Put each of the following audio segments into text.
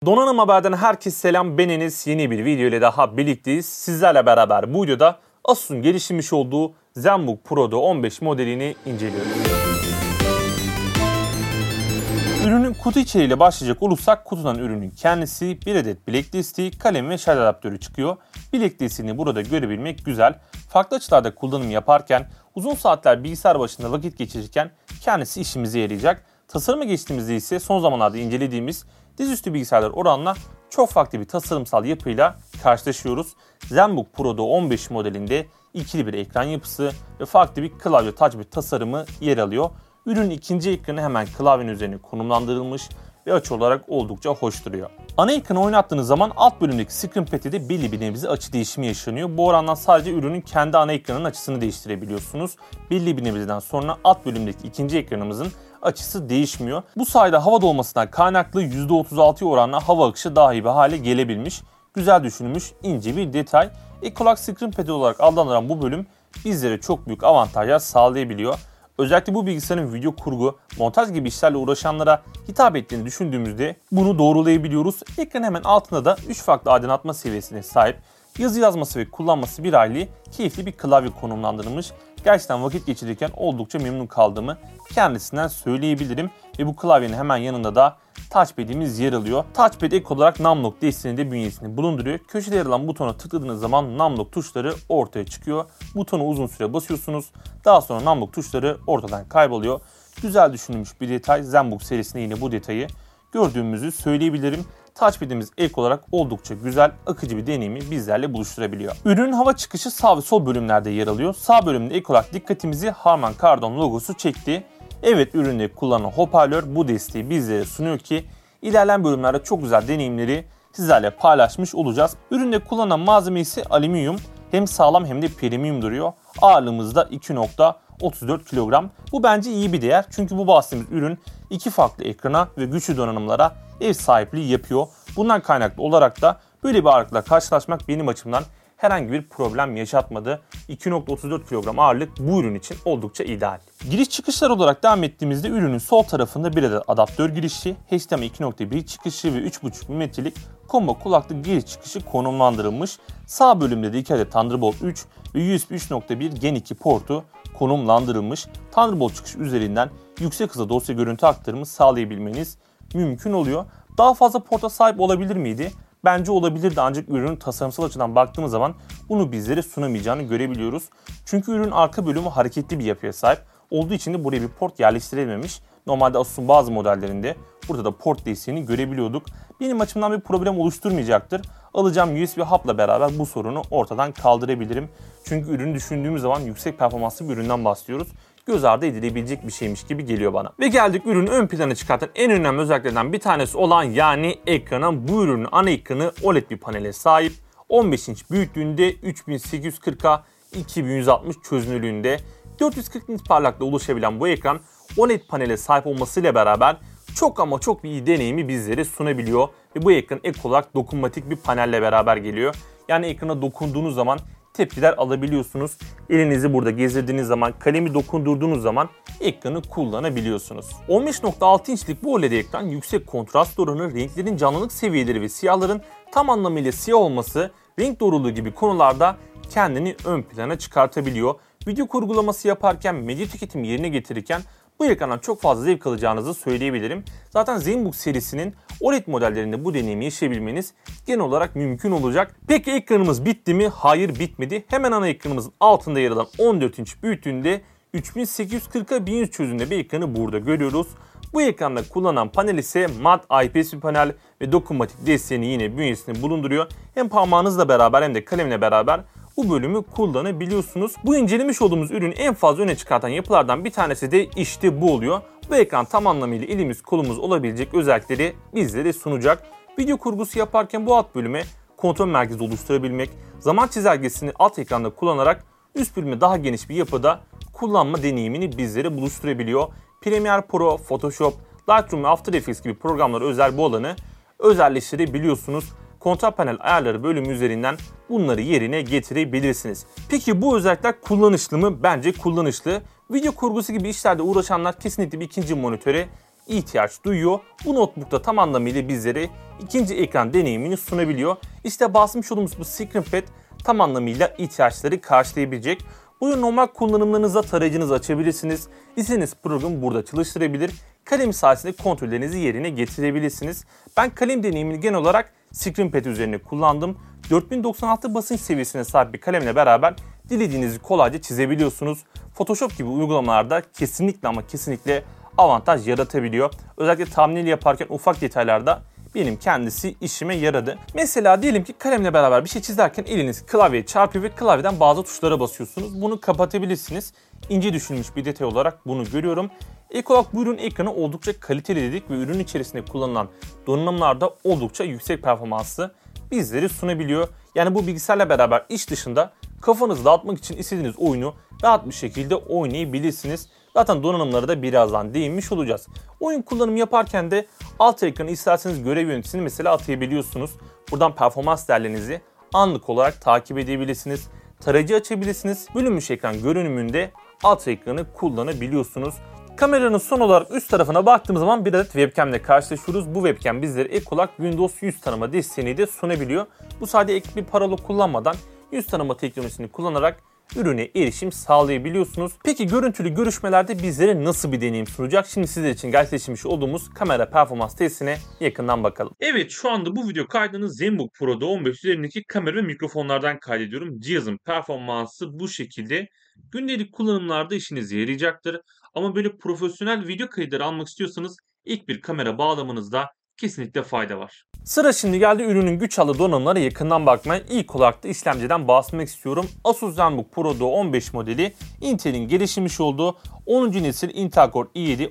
Donanım Haber'den herkese selam, ben Enes. Yeni bir video ile daha birlikteyiz. Sizlerle beraber bu videoda Asus'un geliştirmiş olduğu ZenBook Pro 15 modelini inceliyoruz. Ürünün kutu içeriğiyle başlayacak olursak kutudan ürünün kendisi, bir adet bilek desteği, kalem ve şarj adaptörü çıkıyor. Bilek desteğini burada görebilmek güzel. Farklı açılarda kullanım yaparken, uzun saatler bilgisayar başında vakit geçirirken kendisi işimize yarayacak. Tasarıma geçtiğimizde ise son zamanlarda incelediğimiz dizüstü bilgisayarlar oranla çok farklı bir tasarımsal yapıyla karşılaşıyoruz. ZenBook Pro 15 modelinde ikili bir ekran yapısı ve farklı bir klavye touchpad tasarımı yer alıyor. Ürünün ikinci ekranı hemen klavyenin üzerine konumlandırılmış ve açı olarak oldukça hoş duruyor. Ana ekranı oynattığınız zaman alt bölümdeki screen pad'de de belli bir nebze açı değişimi yaşanıyor. Bu orandan sadece ürünün kendi ana ekranının açısını değiştirebiliyorsunuz. Belli bir nebzeden sonra alt bölümdeki ikinci ekranımızın açısı değişmiyor. Bu sayede hava dolmasından kaynaklı %36'ya oranla hava akışı daha iyi bir hale gelebilmiş. Güzel düşünülmüş, ince bir detay. Ek olarak screen pad olarak adlandırılan bu bölüm bizlere çok büyük avantajlar sağlayabiliyor. Özellikle bu bilgisayarın video kurgu, montaj gibi işlerle uğraşanlara hitap ettiğini düşündüğümüzde bunu doğrulayabiliyoruz. Ekranın hemen altında da 3 farklı aydınlatma seviyesine sahip, yazı yazması ve kullanması bir hayli keyifli bir klavye konumlandırılmış. Gerçekten vakit geçirirken oldukça memnun kaldığımı kendisinden söyleyebilirim. Ve bu klavyenin hemen yanında da touchpad'imiz yer alıyor. Touchpad ek olarak Numlock desteğini de bünyesinde bulunduruyor. Köşede yer alan butona tıkladığınız zaman Numlock tuşları ortaya çıkıyor. Butonu uzun süre basıyorsunuz. Daha sonra Numlock tuşları ortadan kayboluyor. Güzel düşünülmüş bir detay. ZenBook serisinde yine bu detayı gördüğümüzü söyleyebilirim. Touchpad'imiz ek olarak oldukça güzel, akıcı bir deneyimi bizlerle buluşturabiliyor. Ürünün hava çıkışı sağ ve sol bölümlerde yer alıyor. Sağ bölümde ek olarak dikkatimizi Harman Kardon logosu çekti. Evet, üründe kullanılan hoparlör bu desteği bizlere sunuyor ki ilerleyen bölümlerde çok güzel deneyimleri sizlerle paylaşmış olacağız. Üründe kullanılan malzeme ise alüminyum. Hem sağlam hem de premium duruyor. Ağırlığımız da 2.34 kilogram. Bu bence iyi bir değer çünkü bu bahsettiğimiz ürün iki farklı ekrana ve güçlü donanımlara ev sahipliği yapıyor. Bundan kaynaklı olarak da böyle bir ağırlıkla karşılaşmak benim açımdan herhangi bir problem yaşatmadı. 2.34 kilogram ağırlık bu ürün için oldukça ideal. Giriş çıkışlar olarak devam ettiğimizde ürünün sol tarafında bir adet adaptör girişi, HDMI 2.1 çıkışı ve 3.5 mm'lik combo kulaklık giriş çıkışı konumlandırılmış. Sağ bölümde de 2 adet Thunderbolt 3 ve USB 3.1 Gen 2 portu konumlandırılmış. Thunderbolt çıkışı üzerinden yüksek hızda dosya görüntü aktarımı sağlayabilmeniz mümkün oluyor. Daha fazla porta sahip olabilir miydi? Bence olabilirdi ancak ürünün tasarımsal açıdan baktığımız zaman bunu bizlere sunamayacağını görebiliyoruz. Çünkü ürünün arka bölümü hareketli bir yapıya sahip olduğu için de buraya bir port yerleştirilmemiş. Normalde Asus'un bazı modellerinde burada da port desteğini görebiliyorduk. Benim açımdan bir problem oluşturmayacaktır. Alacağım USB hub'la beraber bu sorunu ortadan kaldırabilirim. Çünkü ürünü düşündüğümüz zaman yüksek performanslı bir üründen bahsediyoruz. Göz ardı edilebilecek bir şeymiş gibi geliyor bana. Ve geldik ürünü ön plana çıkartan en önemli özelliklerden bir tanesi olan yani ekrana. Bu ürünün ana ekranı OLED bir panele sahip. 15 inç büyüklüğünde 3840'a 2160 çözünürlüğünde 440 nit parlaklığa ulaşabilen bu ekran OLED panele sahip olmasıyla beraber çok ama çok iyi deneyimi bizlere sunabiliyor. Ve bu ekran ek olarak dokunmatik bir panelle beraber geliyor. Yani ekrana dokunduğunuz zaman tepkiler alabiliyorsunuz. Elinizi burada gezdirdiğiniz zaman, kalemi dokundurduğunuz zaman ekranı kullanabiliyorsunuz. 15.6 inçlik bu OLED ekran yüksek kontrast oranı, renklerin canlılık seviyeleri ve siyahların tam anlamıyla siyah olması, renk doğruluğu gibi konularda kendini ön plana çıkartabiliyor. Video kurgulaması yaparken, medya tüketimi yerine getirirken bu ekrandan çok fazla zevk alacağınızı söyleyebilirim. Zaten ZenBook serisinin OLED modellerinde bu deneyimi yaşayabilmeniz genel olarak mümkün olacak. Peki ekranımız bitti mi? Hayır, bitmedi. Hemen ana ekranımızın altında yer alan 14 inç büyüklüğünde 3840'a 1100 çözünürlüğünde bir ekranı burada görüyoruz. Bu ekranda kullanılan panel ise mat IPS bir panel ve dokunmatik desteğini yine bünyesinde bulunduruyor. Hem parmağınızla beraber hem de kalemle beraber bu bölümü kullanabiliyorsunuz. Bu incelemiş olduğumuz ürünü en fazla öne çıkartan yapılardan bir tanesi de işte bu oluyor. Bu ekran tam anlamıyla elimiz kolumuz olabilecek özellikleri bizlere sunacak. Video kurgusu yaparken bu alt bölüme kontrol merkezi oluşturabilmek, zaman çizelgesini alt ekranda kullanarak üst bölüme daha geniş bir yapıda kullanma deneyimini bizlere buluşturabiliyor. Premiere Pro, Photoshop, Lightroom ve After Effects gibi programlara özel bu alanı özelleştirebiliyorsunuz. Kontrol panel ayarları bölümü üzerinden bunları yerine getirebilirsiniz. Peki bu özellikler kullanışlı mı? Bence kullanışlı. Video kurgusu gibi işlerde uğraşanlar kesinlikle bir ikinci monitöre ihtiyaç duyuyor. Bu notebook'ta tam anlamıyla bizlere ikinci ekran deneyimini sunabiliyor. İşte basmış olduğumuz bu screenpad tam anlamıyla ihtiyaçları karşılayabilecek. Bunu normal kullanımlarınızda tarayıcınızı açabilirsiniz. İstediğiniz programı burada çalıştırabilir. Kalem sayesinde kontrollerinizi yerine getirebilirsiniz. Ben kalem deneyimini genel olarak screenpad üzerine kullandım. 4096 basınç seviyesine sahip bir kalemle beraber dilediğinizi kolayca çizebiliyorsunuz. Photoshop gibi uygulamalarda kesinlikle ama kesinlikle avantaj yaratabiliyor. Özellikle thumbnail yaparken ufak detaylarda benim kendisi işime yaradı. Mesela diyelim ki kalemle beraber bir şey çizerken eliniz klavyeye çarpıyor ve klavyeden bazı tuşlara basıyorsunuz. Bunu kapatabilirsiniz. İnce düşünülmüş bir detay olarak bunu görüyorum. İlk olarak bu ürün ekranı oldukça kaliteli dedik ve ürün içerisinde kullanılan donanımlarda oldukça yüksek performanslı bizleri sunabiliyor. Yani bu bilgisayarla beraber iş dışında kafanızı dağıtmak için istediğiniz oyunu rahat bir şekilde oynayabilirsiniz. Zaten donanımlara da birazdan değinmiş olacağız. Oyun kullanımı yaparken de alt ekranı isterseniz görev yöneticisini mesela atayabiliyorsunuz. Buradan performans değerlerinizi anlık olarak takip edebilirsiniz. Tarayıcı açabilirsiniz. Bölünmüş ekran görünümünde alt ekranı kullanabiliyorsunuz. Kameranın son olarak üst tarafına baktığımız zaman bir adet webcam ile karşılaşıyoruz. Bu webcam bizlere ek olarak Windows yüz tanıma desteğini de sunabiliyor. Bu sadece ek bir parola kullanmadan yüz tanıma teknolojisini kullanarak ürüne erişim sağlayabiliyorsunuz. Peki görüntülü görüşmelerde bizlere nasıl bir deneyim sunacak? Şimdi sizler için gerçekleştirmiş olduğumuz kamera performans testine yakından bakalım. Evet, şu anda bu video kaydını ZenBook Pro'da 15 üzerindeki kamera ve mikrofonlardan kaydediyorum. Cihazın performansı bu şekilde. Gündelik kullanımlarda işinize yarayacaktır. Ama böyle profesyonel video kayıtları almak istiyorsanız ilk bir kamera bağlamanızda kesinlikle fayda var. Sıra şimdi geldi ürünün güç alı donanımlara yakından bakmaya. İlk olarak da işlemciden bahsetmek istiyorum. Asus ZenBook Pro Duo 15 modeli Intel'in geliştirmiş olduğu 10. nesil Intel Core i7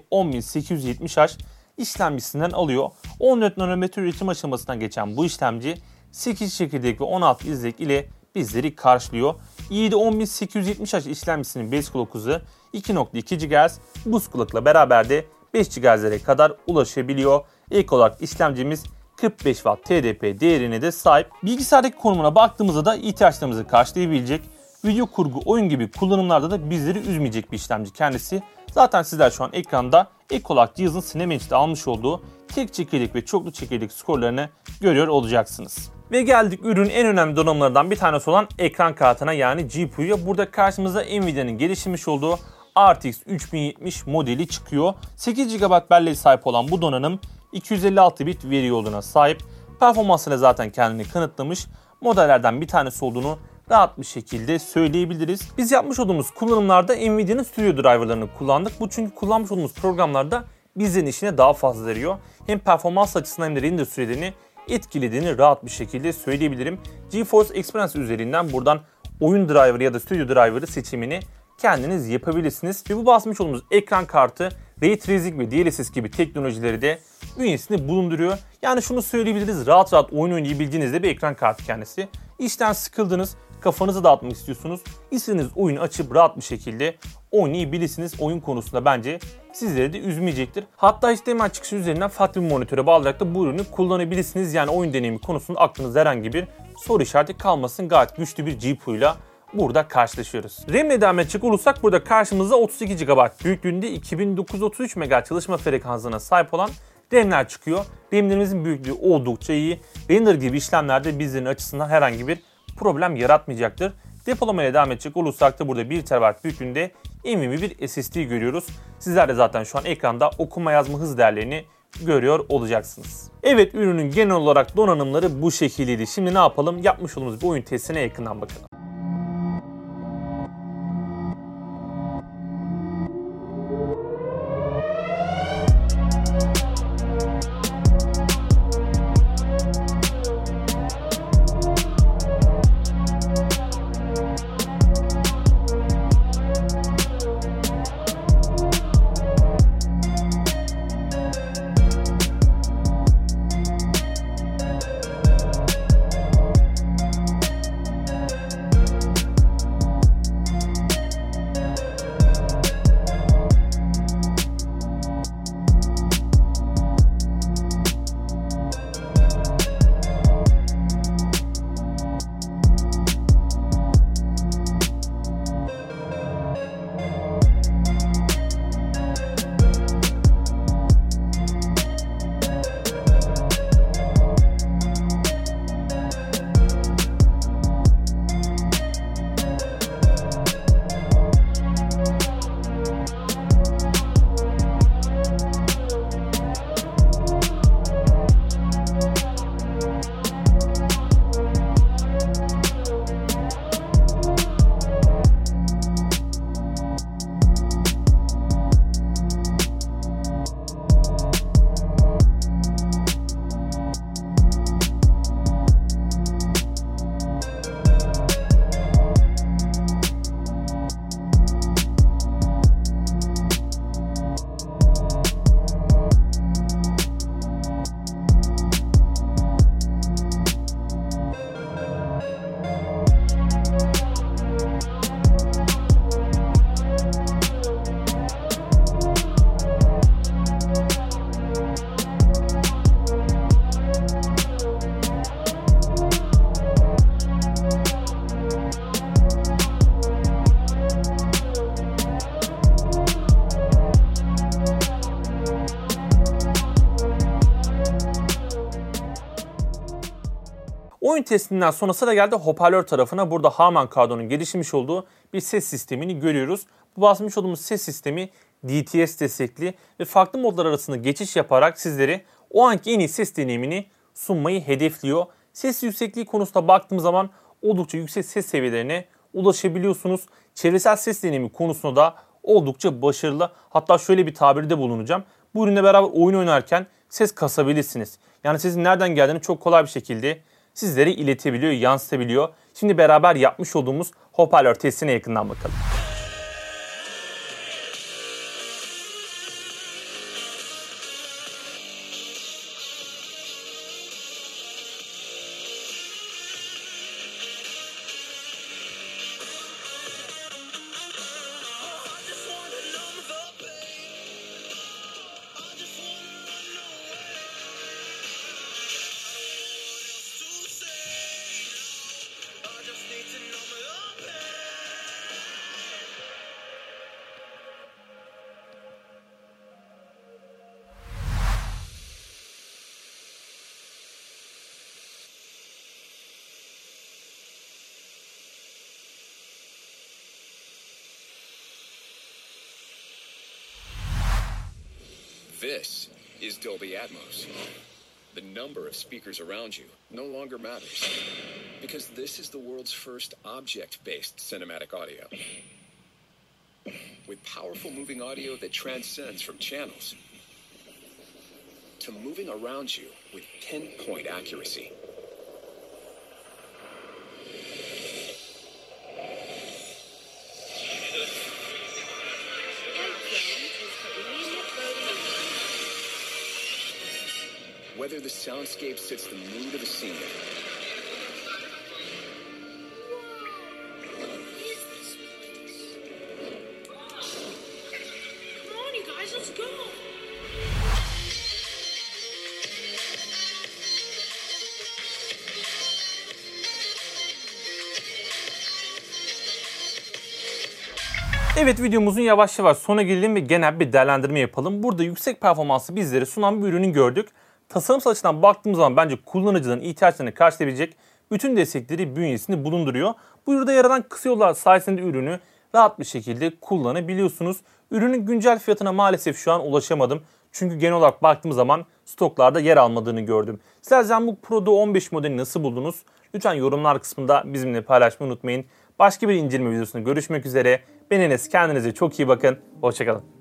10870H işlemcisinden alıyor. 14 nanometre üretim aşamasından geçen bu işlemci 8 çekirdek ve 16 izlek ile bizleri karşılıyor. i7 10870H işlemcisinin base clock hızı 2.2 GHz, boost clock'la beraber de 5 GHz'lere kadar ulaşabiliyor. İlk olarak işlemcimiz 45 Watt TDP değerine de sahip. Bilgisayardaki konumuna baktığımızda da ihtiyaçlarımızı karşılayabilecek, video kurgu, oyun gibi kullanımlarda da bizleri üzmeyecek bir işlemci kendisi. Zaten sizler şu an ekranda ek olarak cihazın Cinebench'te almış olduğu tek çekirdek ve çoklu çekirdek skorlarını görüyor olacaksınız. Ve geldik ürünün en önemli donanımlarından bir tanesi olan ekran kartına, yani GPU'ya. Burada karşımıza Nvidia'nın geliştirmiş olduğu RTX 3070 modeli çıkıyor. 8 GB belleğe sahip olan bu donanım 256 bit veri yoluna sahip. Performansıyla zaten kendini kanıtlamış modellerden bir tanesi olduğunu rahat bir şekilde söyleyebiliriz. Biz yapmış olduğumuz kullanımlarda Nvidia'nın Studio Driver'larını kullandık. Bu çünkü kullanmış olduğumuz programlarda bizlerin işine daha fazla yarıyor. Hem performans açısından hem de render sürelerini etkilediğini rahat bir şekilde söyleyebilirim. GeForce Experience üzerinden buradan oyun driver ya da Studio Driver'ı seçimini kendiniz yapabilirsiniz. Ve bu basmış olduğumuz ekran kartı Ray Tracing ve DLSS gibi teknolojileri de bünyesinde bulunduruyor. Yani şunu söyleyebiliriz, rahat rahat oyun oynayabildiğiniz de bir ekran kartı kendisi. İşten sıkıldınız, kafanızı dağıtmak istiyorsunuz, İstediğiniz oyunu açıp rahat bir şekilde oynayabilirsiniz. Oyun konusunda bence sizleri de üzmeyecektir. Hatta HDMI çıkışı üzerinden farklı bir monitöre bağlayarak da bu ürünü kullanabilirsiniz. Yani oyun deneyimi konusunda aklınızda herhangi bir soru işareti kalmasın. Gayet güçlü bir GPU ile burada karşılaşıyoruz. RAM ile devam edecek olursak burada karşımızda 32 GB büyüklüğünde 2933 MHz çalışma frekansına sahip olan RAM'ler çıkıyor. RAM'lerimizin büyüklüğü oldukça iyi. Render gibi işlemlerde bizlerin açısından herhangi bir problem yaratmayacaktır. Depolamaya devam edecek olursak da burada 1 TB büyüklüğünde NVMe bir SSD görüyoruz. Sizler de zaten şu an ekranda okuma yazma hız değerlerini görüyor olacaksınız. Evet, ürünün genel olarak donanımları bu şekildeydi. Şimdi ne yapalım? Yapmış olduğumuz bir oyun testine yakından bakalım. Oyun testinden sonra sıra geldi hoparlör tarafına. Burada Harman Kardon'un geliştirmiş olduğu bir ses sistemini görüyoruz. Bu bahsetmiş olduğumuz ses sistemi DTS destekli ve farklı modlar arasında geçiş yaparak sizlere o anki en iyi ses deneyimini sunmayı hedefliyor. Ses yüksekliği konusunda baktığım zaman oldukça yüksek ses seviyelerine ulaşabiliyorsunuz. Çevresel ses deneyimi konusunda da oldukça başarılı. Hatta şöyle bir tabirde bulunacağım. Bu ürünle beraber oyun oynarken ses kasabilirsiniz. Yani sesin nereden geldiğini çok kolay bir şekilde sizlere iletebiliyor, yansıtabiliyor. Şimdi beraber yapmış olduğumuz hoparlör testine yakından bakalım. This is Dolby Atmos. The number of speakers around you no longer matters, because this is the world's first object-based cinematic audio. With powerful moving audio that transcends from channels to moving around you with pinpoint accuracy. Whether the soundscape fits the mood of the scene. Come on, you guys, let's go. Evet, videomuzun yavaş yavaş sona gelelim ve genel bir değerlendirme yapalım. Burada yüksek performansı bizlere sunan bir ürünü gördük. Tasarımsal açıdan baktığımız zaman bence kullanıcının ihtiyaçlarını karşılayabilecek bütün destekleri bünyesinde bulunduruyor. Bu üründe yer alan kısa yollar sayesinde ürünü rahat bir şekilde kullanabiliyorsunuz. Ürünün güncel fiyatına maalesef şu an ulaşamadım. Çünkü genel olarak baktığımız zaman stoklarda yer almadığını gördüm. Sizler ZenBook Pro'da 15 modeli nasıl buldunuz? Lütfen yorumlar kısmında bizimle paylaşmayı unutmayın. Başka bir inceleme videosunda görüşmek üzere. Ben Enes, kendinize çok iyi bakın. Hoşçakalın.